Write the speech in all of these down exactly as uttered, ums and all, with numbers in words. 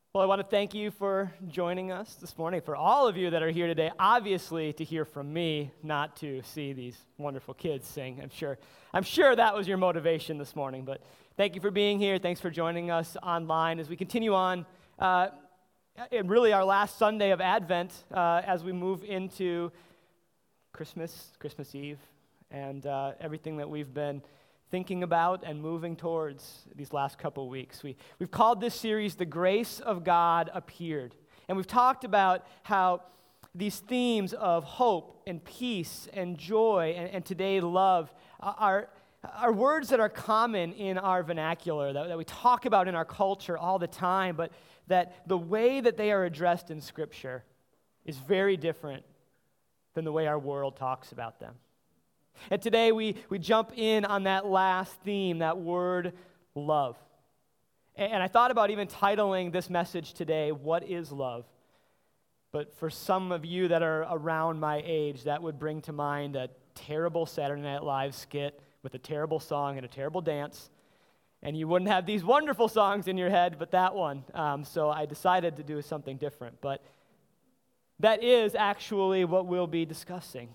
Well, I want to thank you for joining us this morning, for all of you that are here today, obviously to hear from me, not to see these wonderful kids sing. I'm sure I'm sure that was your motivation this morning, but thank you for being here. Thanks for joining us online as we continue on uh, in really our last Sunday of Advent uh, as we move into Christmas, Christmas Eve, and uh, everything that we've been thinking about and moving towards these last couple weeks. We, we've called this series, The Grace of God Appeared. And we've talked about how these themes of hope and peace and joy and, and today love are, are words that are common in our vernacular, that, that we talk about in our culture all the time, but that the way that they are addressed in Scripture is very different than the way our world talks about them. And today we, we jump in on that last theme, that word love. And, and I thought about even titling this message today, What is Love? But for some of you that are around my age, that would bring to mind a terrible Saturday Night Live skit with a terrible song and a terrible dance. And you wouldn't have these wonderful songs in your head, but that one. Um, so I decided to do something different. But that is actually what we'll be discussing.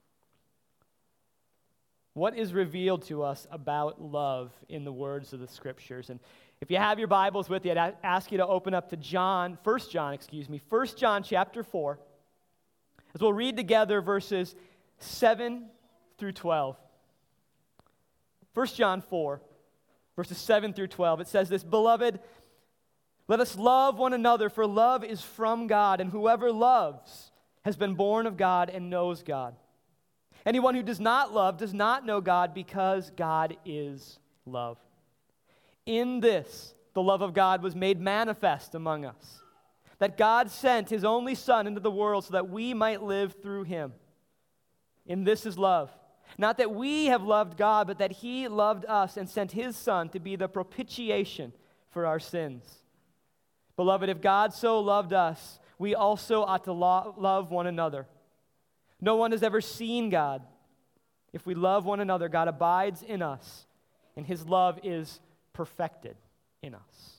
What is revealed to us about love in the words of the Scriptures? And if you have your Bibles with you, I'd ask you to open up to John, First John, excuse me, First John chapter four, as we'll read together verses seven through twelve. First John four, verses seven through twelve. It says this, Beloved, let us love one another, for love is from God, and whoever loves has been born of God and knows God. Anyone who does not love does not know God, because God is love. In this, the love of God was made manifest among us, that God sent his only Son into the world so that we might live through him. In this is love. Not that we have loved God, but that he loved us and sent his Son to be the propitiation for our sins. Beloved, if God so loved us, we also ought to lo- love one another. No one has ever seen God. If we love one another, God abides in us, and his love is perfected in us.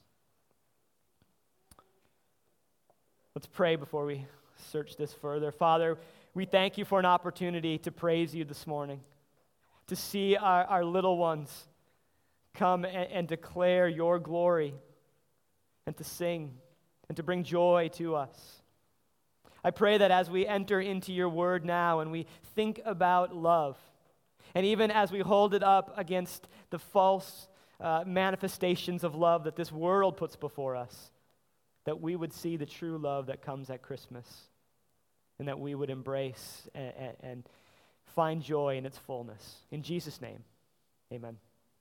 Let's pray before we search this further. Father, we thank you for an opportunity to praise you this morning, to see our, our little ones come and, and declare your glory, and to sing, and to bring joy to us. I pray that as we enter into your word now and we think about love, and even as we hold it up against the false uh, manifestations of love that this world puts before us, that we would see the true love that comes at Christmas, and that we would embrace and, and find joy in its fullness. In Jesus' name, amen.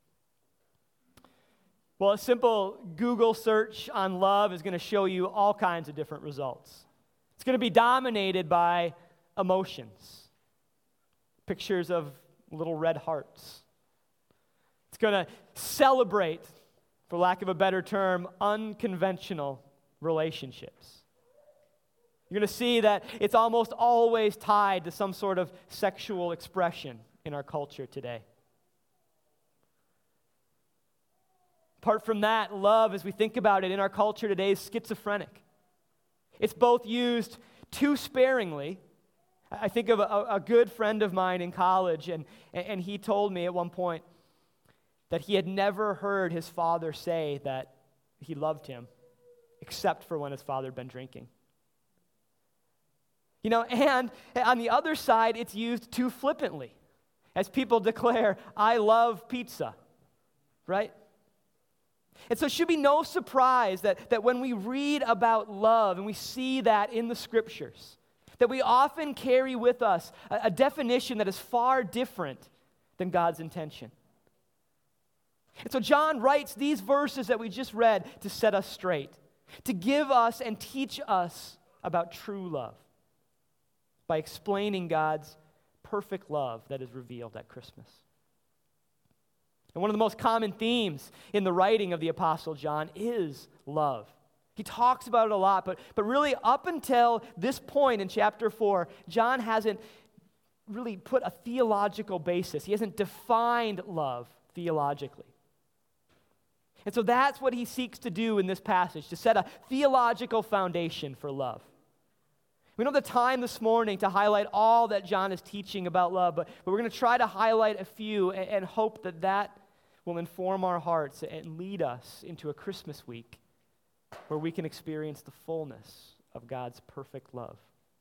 Well, a simple Google search on love is going to show you all kinds of different results. It's going to be dominated by emotions, pictures of little red hearts. It's going to celebrate, for lack of a better term, unconventional relationships. You're going to see that it's almost always tied to some sort of sexual expression in our culture today. Apart from that, love, as we think about it in our culture today, is schizophrenic. It's both used too sparingly. I think of a, a good friend of mine in college, and, and he told me at one point that he had never heard his father say that he loved him, except for when his father had been drinking. You know, and on the other side, it's used too flippantly, as people declare, I love pizza, right? And so it should be no surprise that, that when we read about love and we see that in the Scriptures, that we often carry with us a, a definition that is far different than God's intention. And so John writes these verses that we just read to set us straight, to give us and teach us about true love by explaining God's perfect love that is revealed at Christmas. And one of the most common themes in the writing of the Apostle John is love. He talks about it a lot, but, but really up until this point in chapter four, John hasn't really put a theological basis. He hasn't defined love theologically. And so that's what he seeks to do in this passage, to set a theological foundation for love. We don't have the time this morning to highlight all that John is teaching about love, but, but we're going to try to highlight a few and, and hope that that will inform our hearts and lead us into a Christmas week where we can experience the fullness of God's perfect love.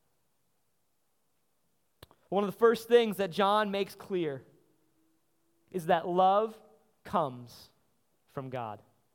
One of the first things that John makes clear is that love comes from God.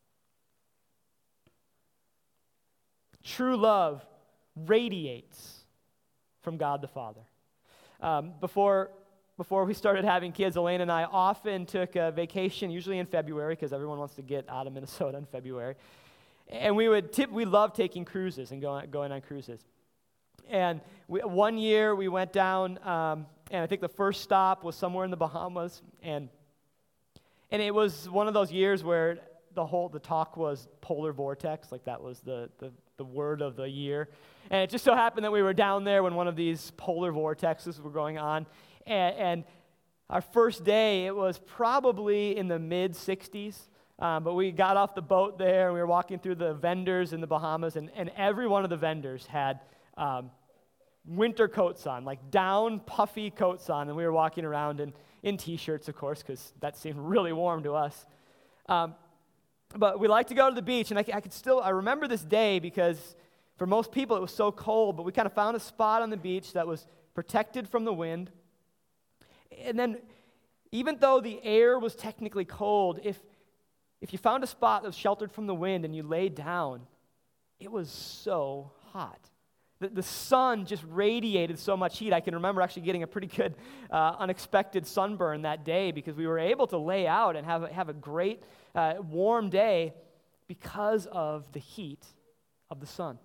True love radiates from God the Father. Um, before, before we started having kids, Elaine and I often took a vacation, usually in February, because everyone wants to get out of Minnesota in February. And we would tip, we love taking cruises and going, going on cruises. And we, one year we went down, um, and I think the first stop was somewhere in the Bahamas, and and it was one of those years where the whole the talk was polar vortex, like that was the the, the word of the year. And it just so happened that we were down there when one of these polar vortexes were going on, and, and our first day, it was probably in the mid sixties. Um, but we got off the boat there, and we were walking through the vendors in the Bahamas, and, and every one of the vendors had um, winter coats on, like down, puffy coats on, and we were walking around in, in T-shirts, of course, because that seemed really warm to us. Um, but we like to go to the beach, and I, I could still, I remember this day because for most people it was so cold, but we kind of found a spot on the beach that was protected from the wind. And then even though the air was technically cold, if If you found a spot that was sheltered from the wind and you laid down, it was so hot. The, the sun just radiated so much heat. I can remember actually getting a pretty good uh, unexpected sunburn that day because we were able to lay out and have a, have a great uh, warm day because of the heat of the sun.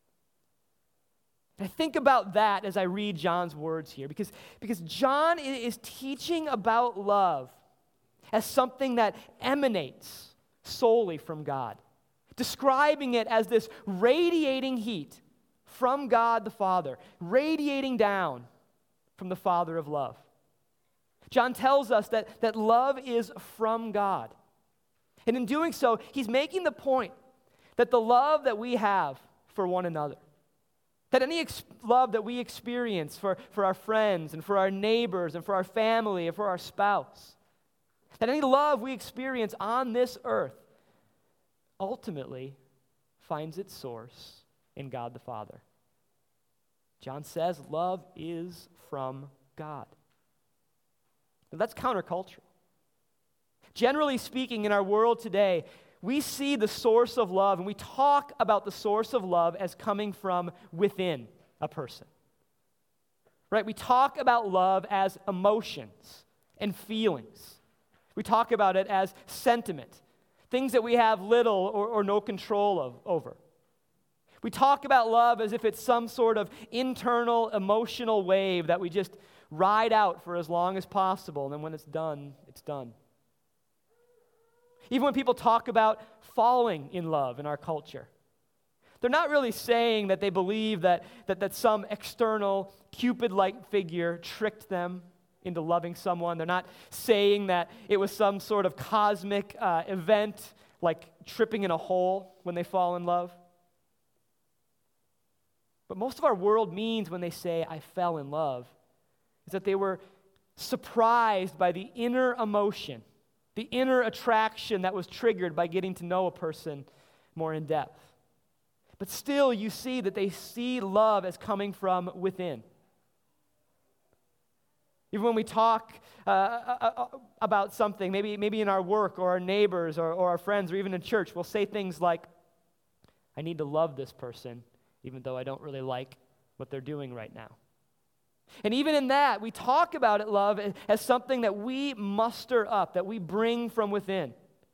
I think about that as I read John's words here because, because John is teaching about love as something that emanates solely from God, describing it as this radiating heat from God the Father, radiating down from the Father of love. John tells us that, that love is from God. And in doing so, he's making the point that the love that we have for one another, that any ex- love that we experience for, for our friends and for our neighbors and for our family and for our spouse, that any love we experience on this earth ultimately finds its source in God the Father. John says love is from God. Now, that's countercultural. Generally speaking, in our world today, we see the source of love, and we talk about the source of love as coming from within a person. Right? We talk about love as emotions and feelings. We talk about it as sentiment, things that we have little or, or no control of, over. We talk about love as if it's some sort of internal emotional wave that we just ride out for as long as possible, and then when it's done, it's done. Even when people talk about falling in love in our culture, they're not really saying that they believe that, that, that some external Cupid-like figure tricked them into loving someone. They're not saying that it was some sort of cosmic uh, event like tripping in a hole when they fall in love. But most of our world means when they say, I fell in love, is that they were surprised by the inner emotion, the inner attraction that was triggered by getting to know a person more in depth. But still, you see that they see love as coming from within. Even when we talk uh, uh, about something, maybe, maybe in our work or our neighbors or, or our friends or even in church, we'll say things like, I need to love this person even though I don't really like what they're doing right now. And even in that, we talk about it, love, as something that we muster up, that we bring from within.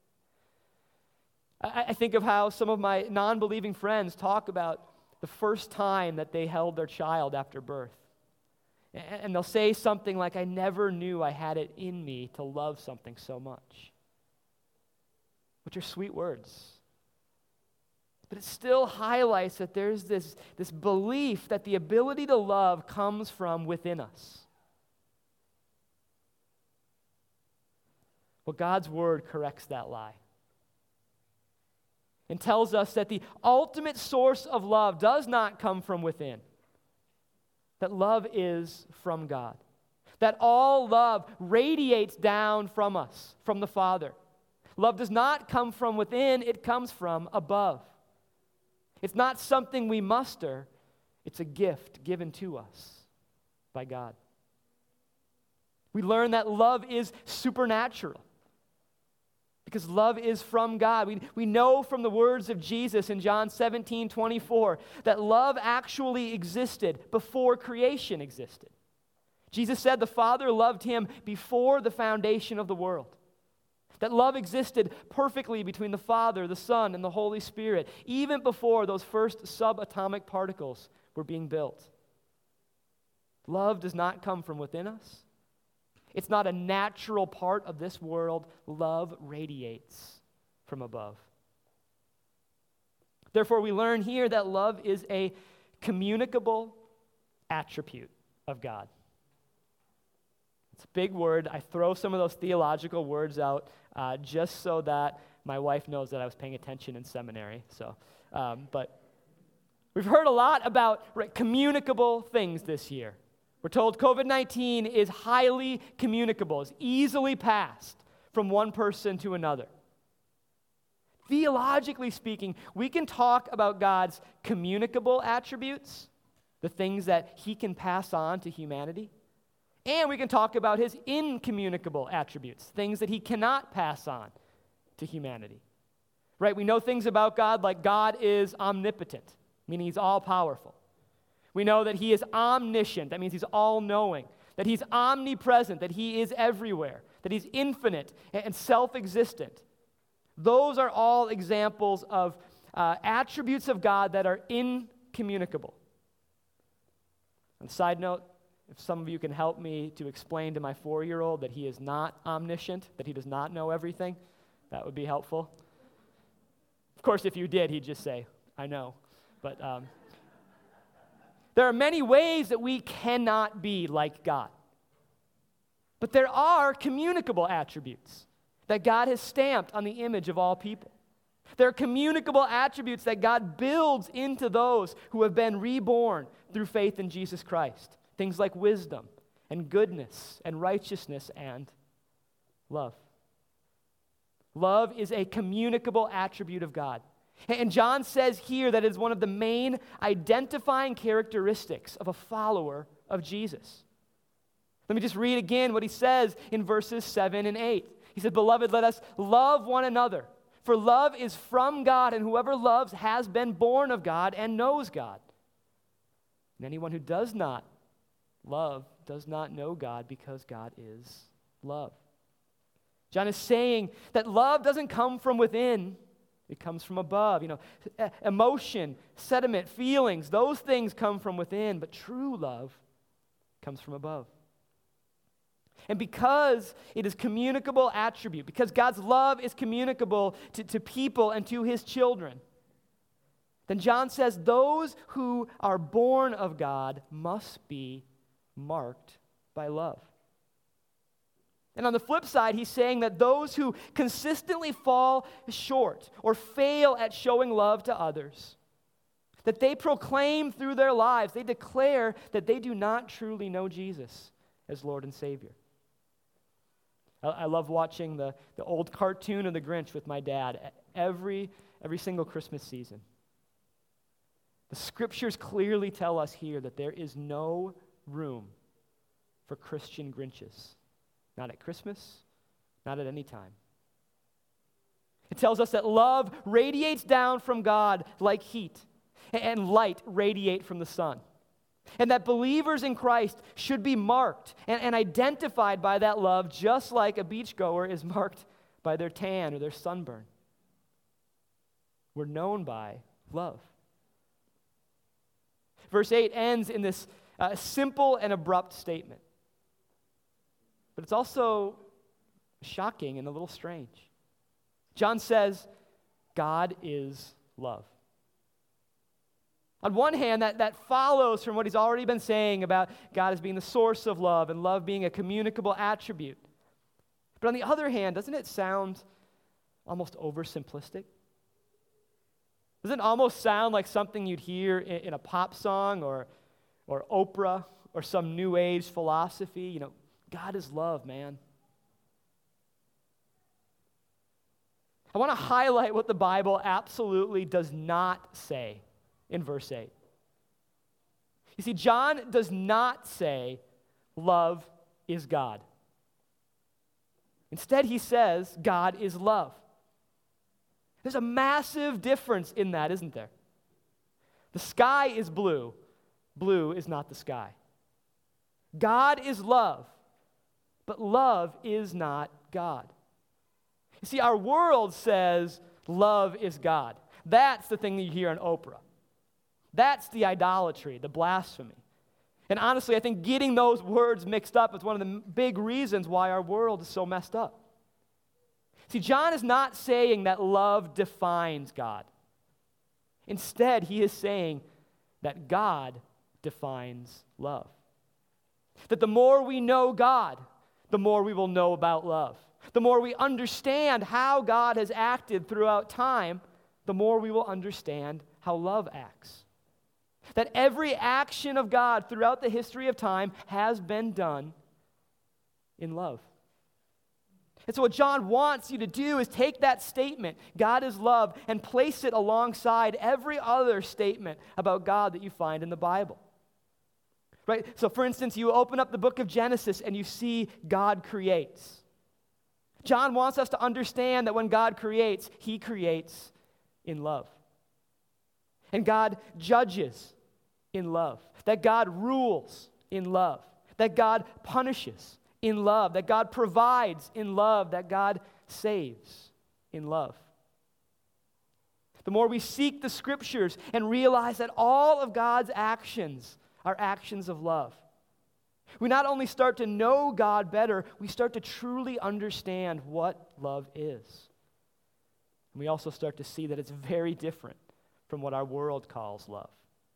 I, I think of how some of my non-believing friends talk about the first time that they held their child after birth. And they'll say something like, I never knew I had it in me to love something so much. Which are sweet words. But it still highlights that there's this, this belief that the ability to love comes from within us. Well, God's word corrects that lie. and tells us that the ultimate source of love does not come from within, that love is from God, that all love radiates down from us, from the Father. Love does not come from within, it comes from above. It's not something we muster, it's a gift given to us by God. We learn that love is supernatural because love is from God. We, we know from the words of Jesus in John seventeen twenty-four that love actually existed before creation existed. Jesus said the Father loved him before the foundation of the world. That love existed perfectly between the Father, the Son, and the Holy Spirit, even before those first subatomic particles were being built. Love does not come from within us. It's not a natural part of this world. Love radiates from above. Therefore, we learn here that love is a communicable attribute of God. It's a big word. I throw some of those theological words out uh, just so that my wife knows that I was paying attention in seminary. So, um, but we've heard a lot about right, communicable things this year. We're told covid nineteen is highly communicable, is easily passed from one person to another. Theologically speaking, we can talk about God's communicable attributes, the things that he can pass on to humanity. And we can talk about his incommunicable attributes, things that he cannot pass on to humanity. Right? We know things about God like God is omnipotent, meaning he's all-powerful. We know that he is omniscient, that means he's all-knowing, that he's omnipresent, that he is everywhere, that he's infinite and self-existent. Those are all examples of uh, attributes of God that are incommunicable. On a side note, if some of you can help me to explain to my four-year-old that he is not omniscient, that he does not know everything, that would be helpful. Of course, if you did, he'd just say, I know. But um, there are many ways that we cannot be like God. But there are communicable attributes that God has stamped on the image of all people. There are communicable attributes that God builds into those who have been reborn through faith in Jesus Christ. Things like wisdom and goodness and righteousness and love. Love is a communicable attribute of God. And John says here that it is one of the main identifying characteristics of a follower of Jesus. Let me just read again what he says in verses seven and eight. He said, "Beloved, let us love one another, for love is from God, and whoever loves has been born of God and knows God. And anyone who does not love does not know God, because God is love." John is saying that love doesn't come from within, it comes from above. You know, emotion, sentiment, feelings, those things come from within, but true love comes from above. And because it is communicable attribute, because God's love is communicable to, to people and to his children, then John says those who are born of God must be marked by love. And on the flip side, he's saying that those who consistently fall short or fail at showing love to others, that they proclaim through their lives, they declare that they do not truly know Jesus as Lord and Savior. I, I love watching the, the old cartoon of the Grinch with my dad every, every single Christmas season. The scriptures clearly tell us here that there is no room for Christian Grinches. Not at Christmas, not at any time. It tells us that love radiates down from God like heat, and light radiate from the sun. And that believers in Christ should be marked and, and identified by that love, just like a beachgoer is marked by their tan or their sunburn. We're known by love. Verse eight ends in this uh, simple and abrupt statement. But it's also shocking and a little strange. John says, God is love. On one hand, that, that follows from what he's already been saying about God as being the source of love and love being a communicable attribute. But on the other hand, doesn't it sound almost oversimplistic? Doesn't it almost sound like something you'd hear in, in a pop song or, or Oprah or some New Age philosophy? You know, God is love, man. I want to highlight what the Bible absolutely does not say in verse eight. You see, John does not say love is God. Instead, he says God is love. There's a massive difference in that, isn't there? The sky is blue. Blue is not the sky. God is love, but love is not God. You see, our world says love is God. That's the thing that you hear on Oprah. That's the idolatry, the blasphemy. And honestly, I think getting those words mixed up is one of the big reasons why our world is so messed up. See, John is not saying that love defines God. Instead, he is saying that God defines love. That the more we know God, the more we will know about love. The more we understand how God has acted throughout time, the more we will understand how love acts. That every action of God throughout the history of time has been done in love. And so what John wants you to do is take that statement, God is love, and place it alongside every other statement about God that you find in the Bible. Right? So for instance, you open up the book of Genesis and you see God creates. John wants us to understand that when God creates, he creates in love. And God judges in love. That God rules in love. That God punishes in love, that God provides in love, that God saves in love. The more we seek the Scriptures and realize that all of God's actions are actions of love, we not only start to know God better, we start to truly understand what love is. And we also start to see that it's very different from what our world calls love.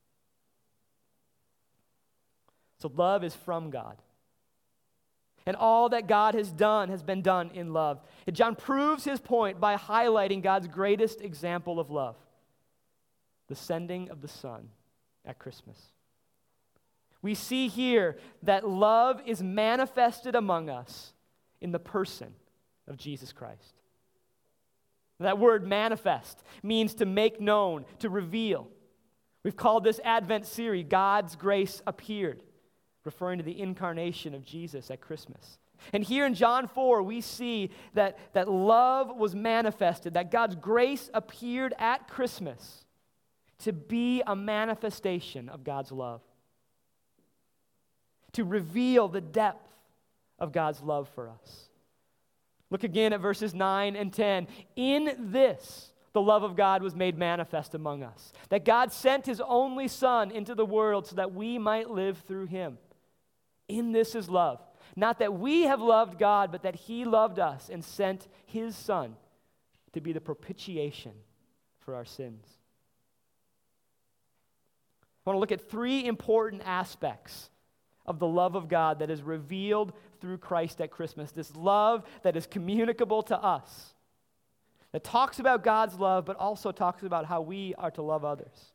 So love is from God. And all that God has done has been done in love. And John proves his point by highlighting God's greatest example of love, the sending of the Son at Christmas. We see here that love is manifested among us in the person of Jesus Christ. That word manifest means to make known, to reveal. We've called this Advent series, God's Grace Appeared, referring to the incarnation of Jesus at Christmas. And here in John four, we see that, that love was manifested, that God's grace appeared at Christmas to be a manifestation of God's love, to reveal the depth of God's love for us. Look again at verses nine and ten. In this, the love of God was made manifest among us, that God sent his only Son into the world so that we might live through him. In this is love. Not that we have loved God, but that he loved us and sent his Son to be the propitiation for our sins. I want to look at three important aspects of the love of God that is revealed through Christ at Christmas. This love that is communicable to us, that talks about God's love, but also talks about how we are to love others.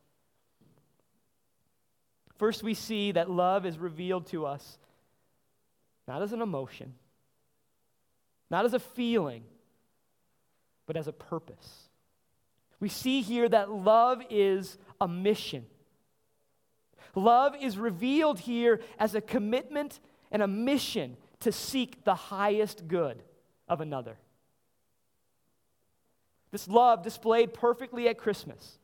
First, we see that love is revealed to us not as an emotion, not as a feeling, but as a purpose. We see here that love is a mission. Love is revealed here as a commitment and a mission to seek the highest good of another. This love displayed perfectly at Christmas.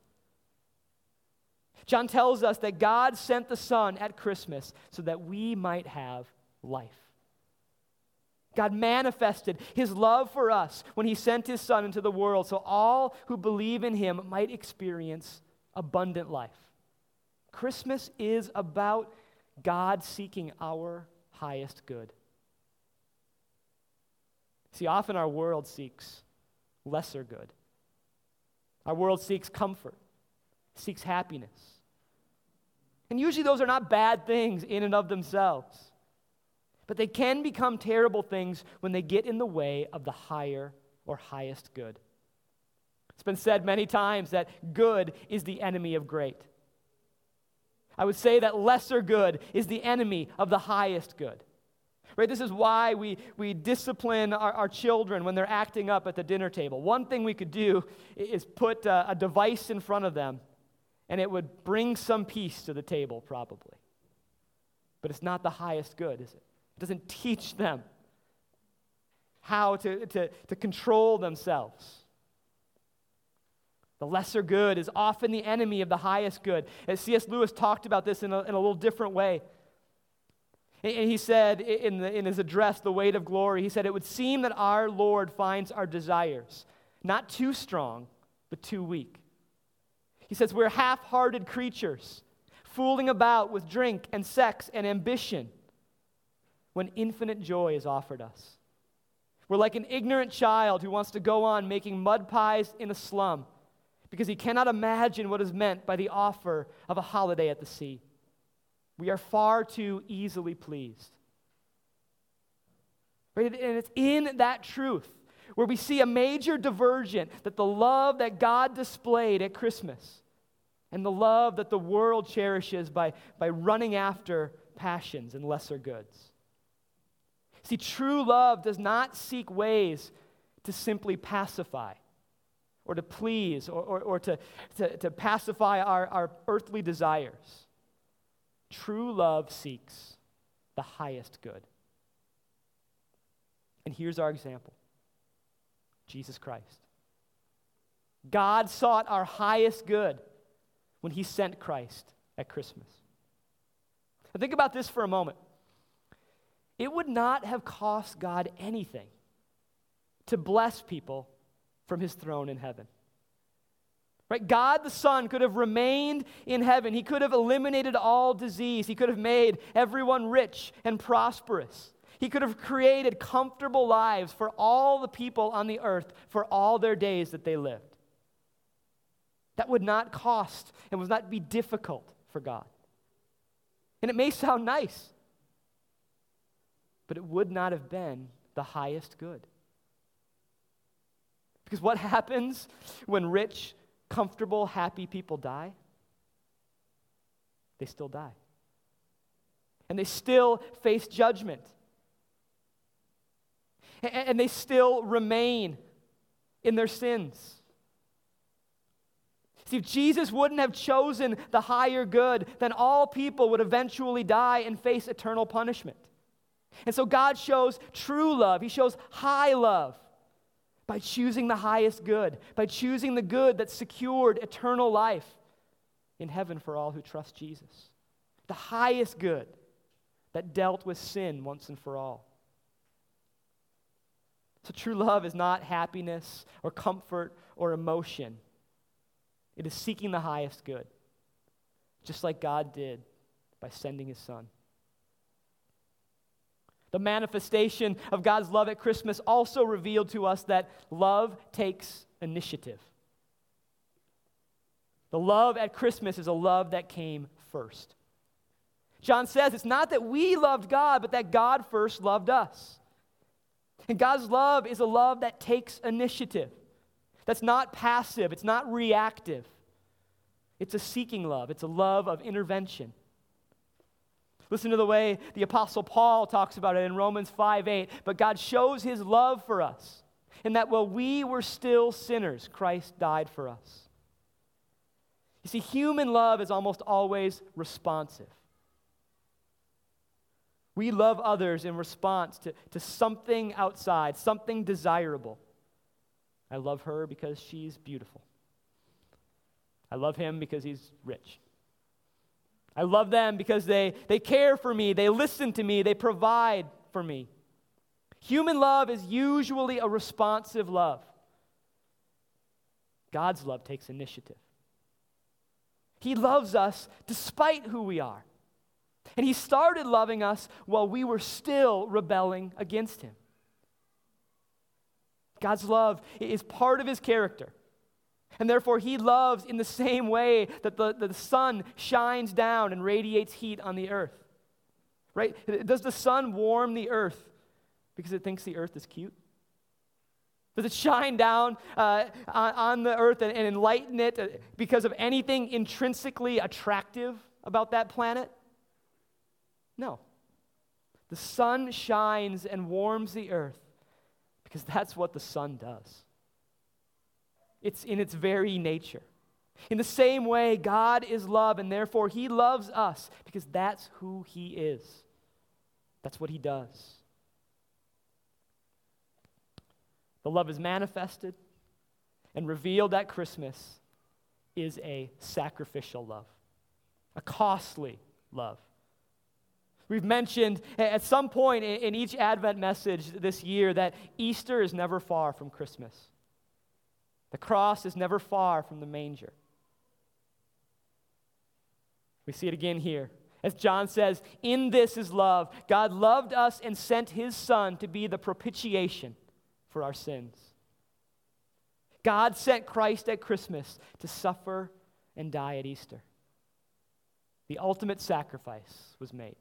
John tells us that God sent the Son at Christmas so that we might have life. God manifested his love for us when he sent his Son into the world so all who believe in him might experience abundant life. Christmas is about God seeking our highest good. See, often our world seeks lesser good. Our world seeks comfort, seeks happiness. And usually those are not bad things in and of themselves. But they can become terrible things when they get in the way of the higher or highest good. It's been said many times that good is the enemy of great. I would say that lesser good is the enemy of the highest good. Right? This is why we, we discipline our, our children when they're acting up at the dinner table. One thing we could do is put a, a device in front of them, and it would bring some peace to the table, probably. But it's not the highest good, is it? It doesn't teach them how to, to, to control themselves. The lesser good is often the enemy of the highest good. As C S Lewis talked about this in a, in a little different way. And he said in, the, in his address, The Weight of Glory, he said, "It would seem that our Lord finds our desires not too strong, but too weak." He says, "We're half-hearted creatures, fooling about with drink and sex and ambition when infinite joy is offered us. We're like an ignorant child who wants to go on making mud pies in a slum because he cannot imagine what is meant by the offer of a holiday at the sea. We are far too easily pleased." Right? And it's in that truth where we see a major diversion that the love that God displayed at Christmas and the love that the world cherishes by, by running after passions and lesser goods. See, true love does not seek ways to simply pacify or to please or, or, or to, to, to pacify our, our earthly desires. True love seeks the highest good. And here's our example. Jesus Christ. God sought our highest good when he sent Christ at Christmas. Now think about this for a moment. It would not have cost God anything to bless people from his throne in heaven. Right? God the Son could have remained in heaven. He could have eliminated all disease. He could have made everyone rich and prosperous. He could have created comfortable lives for all the people on the earth for all their days that they lived. That would not cost and would not be difficult for God. And it may sound nice, but it would not have been the highest good. Because what happens when rich, comfortable, happy people die? They still die. And they still face judgment. And they still remain in their sins. See, if Jesus wouldn't have chosen the higher good, then all people would eventually die and face eternal punishment. And so God shows true love. He shows high love by choosing the highest good, by choosing the good that secured eternal life in heaven for all who trust Jesus. The highest good that dealt with sin once and for all. So true love is not happiness or comfort or emotion. It is seeking the highest good, just like God did by sending his Son. The manifestation of God's love at Christmas also revealed to us that love takes initiative. The love at Christmas is a love that came first. John says it's not that we loved God, but that God first loved us. And God's love is a love that takes initiative. That's not passive. It's not reactive. It's a seeking love. It's a love of intervention. Listen to the way the Apostle Paul talks about it in Romans five eight. But God shows his love for us in that while we were still sinners, Christ died for us. You see, human love is almost always responsive. We love others in response to, to something outside, something desirable. I love her because she's beautiful. I love him because he's rich. I love them because they, they care for me, they listen to me, they provide for me. Human love is usually a responsive love. God's love takes initiative. He loves us despite who we are. And he started loving us while we were still rebelling against him. God's love is part of his character. And therefore, he loves in the same way that the, that the sun shines down and radiates heat on the earth. Right? Does the sun warm the earth because it thinks the earth is cute? Does it shine down uh, on, on the earth and, and enlighten it because of anything intrinsically attractive about that planet? No. The sun shines and warms the earth because that's what the sun does. It's in its very nature. In the same way, God is love, and therefore he loves us because that's who he is. That's what he does. The love is manifested and revealed at Christmas is a sacrificial love, a costly love. We've mentioned at some point in each Advent message this year that Easter is never far from Christmas. The cross is never far from the manger. We see it again here. As John says, in this is love. God loved us and sent his Son to be the propitiation for our sins. God sent Christ at Christmas to suffer and die at Easter. The ultimate sacrifice was made.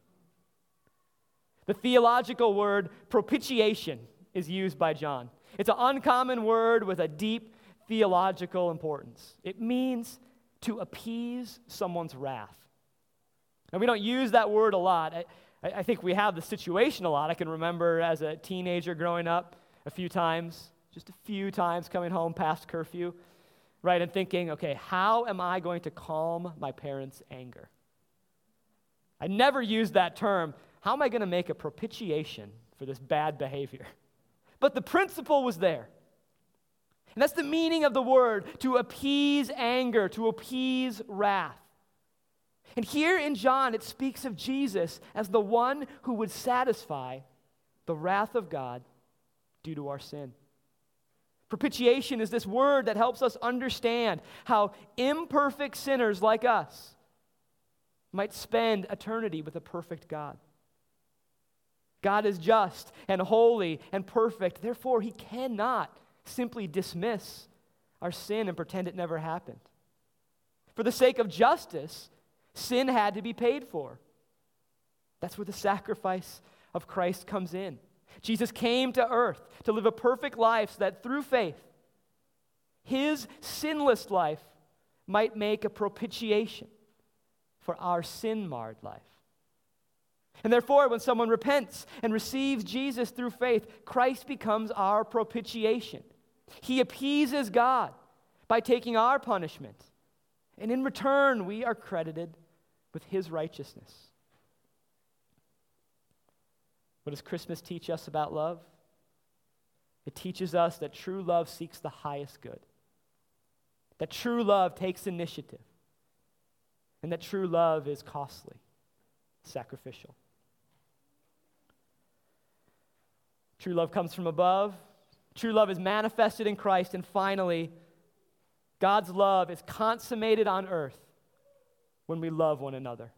The theological word propitiation is used by John. It's an uncommon word with a deep theological importance. It means to appease someone's wrath. And we don't use that word a lot. I, I think we have the situation a lot. I can remember as a teenager growing up a few times, just a few times coming home past curfew, right, and thinking, okay, how am I going to calm my parents' anger? I never used that term. How am I going to make a propitiation for this bad behavior? But the principle was there. And that's the meaning of the word, to appease anger, to appease wrath. And here in John, it speaks of Jesus as the one who would satisfy the wrath of God due to our sin. Propitiation is this word that helps us understand how imperfect sinners like us might spend eternity with a perfect God. God is just and holy and perfect. Therefore, he cannot simply dismiss our sin and pretend it never happened. For the sake of justice, sin had to be paid for. That's where the sacrifice of Christ comes in. Jesus came to earth to live a perfect life so that through faith, his sinless life might make a propitiation for our sin-marred life. And therefore, when someone repents and receives Jesus through faith, Christ becomes our propitiation. He appeases God by taking our punishment. And in return, we are credited with his righteousness. What does Christmas teach us about love? It teaches us that true love seeks the highest good, that true love takes initiative, and that true love is costly, sacrificial. True love comes from above. True love is manifested in Christ. And finally, God's love is consummated on earth when we love one another.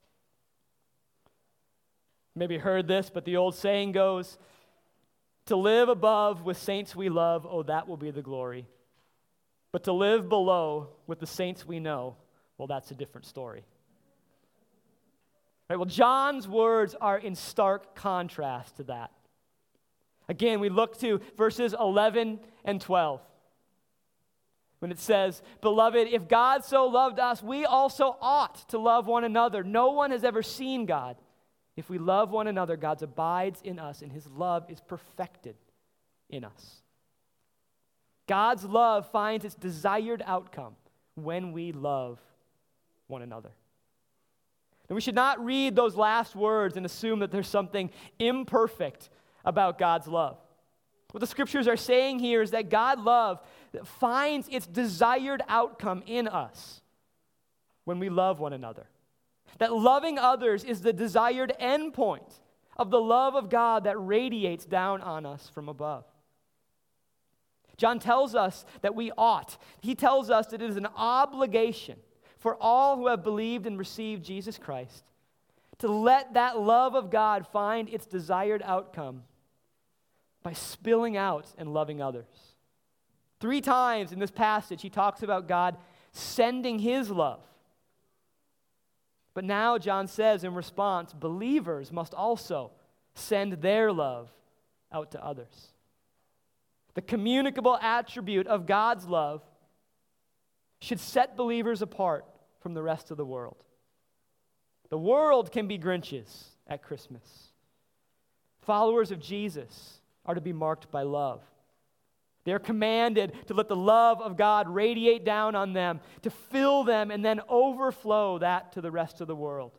Maybe you heard this, but the old saying goes, to live above with saints we love, oh, that will be the glory. But to live below with the saints we know, well, that's a different story. Right, well, John's words are in stark contrast to that. Again, we look to verses eleven and twelve. When it says, beloved, if God so loved us, we also ought to love one another. No one has ever seen God. If we love one another, God abides in us, and his love is perfected in us. God's love finds its desired outcome when we love one another. And we should not read those last words and assume that there's something imperfect about God's love. What the scriptures are saying here is that God love finds its desired outcome in us when we love one another. That loving others is the desired end point of the love of God that radiates down on us from above. John tells us that we ought. He tells us that it is an obligation for all who have believed and received Jesus Christ to let that love of God find its desired outcome by spilling out and loving others. Three times in this passage, he talks about God sending his love. But now John says in response, believers must also send their love out to others. the communicable attribute of God's love, should set believers apart from the rest of the world. The world can be Grinches at Christmas. Followers of Jesus are to be marked by love. They're commanded to let the love of God radiate down on them, to fill them and then overflow that to the rest of the world.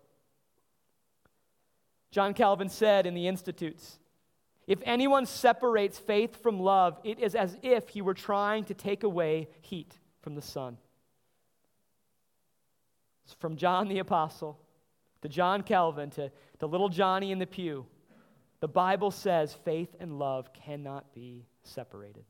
John Calvin said in the Institutes, "If anyone separates faith from love, it is as if he were trying to take away heat from the sun." It's from John the Apostle to John Calvin to, to little Johnny in the pew. The Bible says faith and love cannot be separated.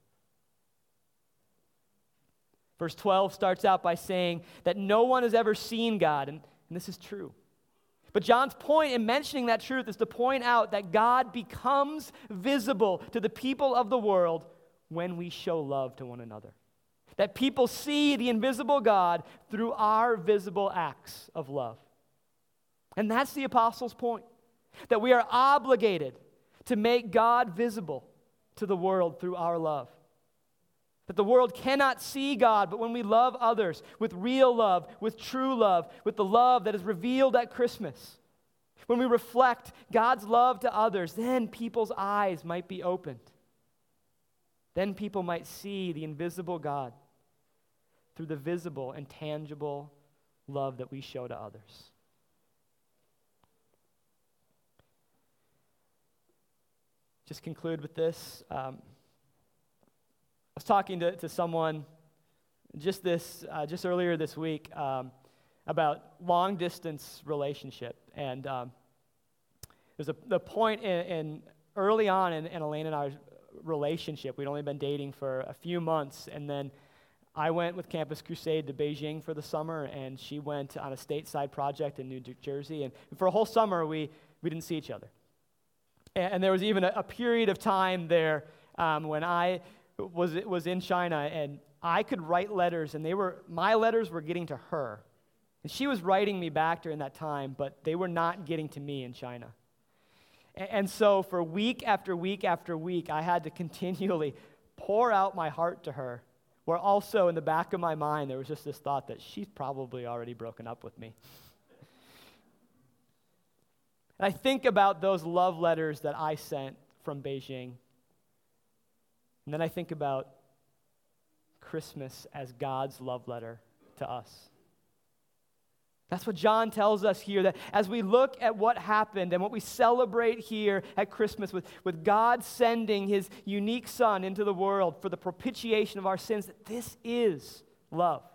Verse twelve starts out by saying that no one has ever seen God, and, and this is true. But John's point in mentioning that truth is to point out that God becomes visible to the people of the world when we show love to one another. That people see the invisible God through our visible acts of love. And that's the apostle's point, that we are obligated to make God visible to the world through our love. That the world cannot see God, but when we love others with real love, with true love, with the love that is revealed at Christmas, when we reflect God's love to others, then people's eyes might be opened. Then people might see the invisible God through the visible and tangible love that we show to others. Just conclude with this. Um, I was talking to, to someone just this, uh, just earlier this week um, about long distance relationship, and um, there's a the point in, in early on in, in Elaine and our relationship. We'd only been dating for a few months, and then I went with Campus Crusade to Beijing for the summer, and she went on a stateside project in New Jersey, and for a whole summer we we didn't see each other. And, and there was even a, a period of time there um, when I was was in China, and I could write letters, and they were my letters were getting to her, and she was writing me back during that time, but they were not getting to me in China. And, and so for week after week after week, I had to continually pour out my heart to her, where also in the back of my mind there was just this thought that she's probably already broken up with me. And I think about those love letters that I sent from Beijing. And then I think about Christmas as God's love letter to us. That's what John tells us here, that as we look at what happened and what we celebrate here at Christmas with, with God sending his unique Son into the world for the propitiation of our sins, that this is love.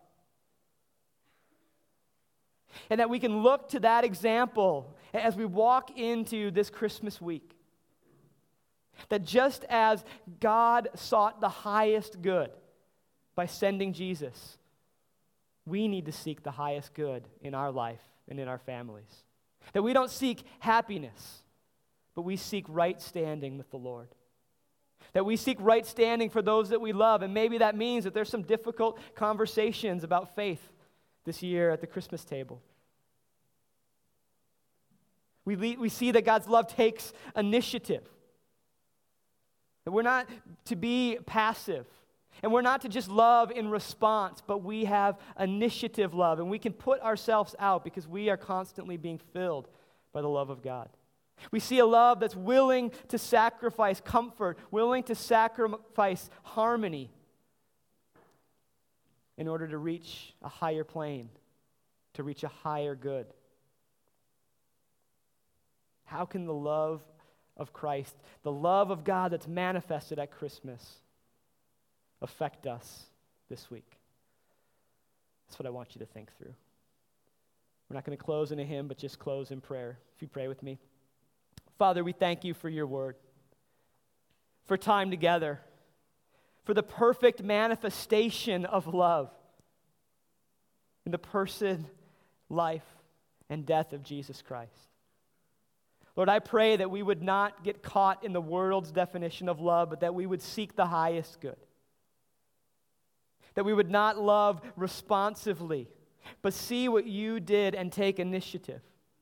And that we can look to that example as we walk into this Christmas week. That just as God sought the highest good by sending Jesus, we need to seek the highest good in our life and in our families. That we don't seek happiness, but we seek right standing with the Lord. That we seek right standing for those that we love, and maybe that means that there's some difficult conversations about faith this year at the Christmas table. We, le- we see that God's love takes initiative. That we're not to be passive. And we're not to just love in response, but we have initiative love. And we can put ourselves out because we are constantly being filled by the love of God. We see a love that's willing to sacrifice comfort, willing to sacrifice harmony in order to reach a higher plane, to reach a higher good. How can the love of Christ, the love of God that's manifested at Christmas, affect us this week? That's what I want you to think through. We're not going to close in a hymn, but just close in prayer. If you pray with me. Father, we thank you for your word, for time together, for the perfect manifestation of love in the person, life, and death of Jesus Christ. Lord, I pray that we would not get caught in the world's definition of love, but that we would seek the highest good. That we would not love responsively, but see what you did and take initiative.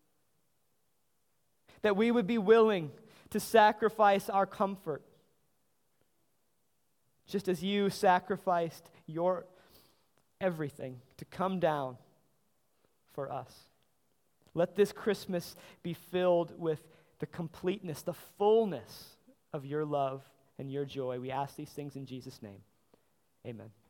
That we would be willing to sacrifice our comfort, just as you sacrificed your everything to come down for us. Let this Christmas be filled with the completeness, the fullness of your love and your joy. We ask these things in Jesus' name. Amen.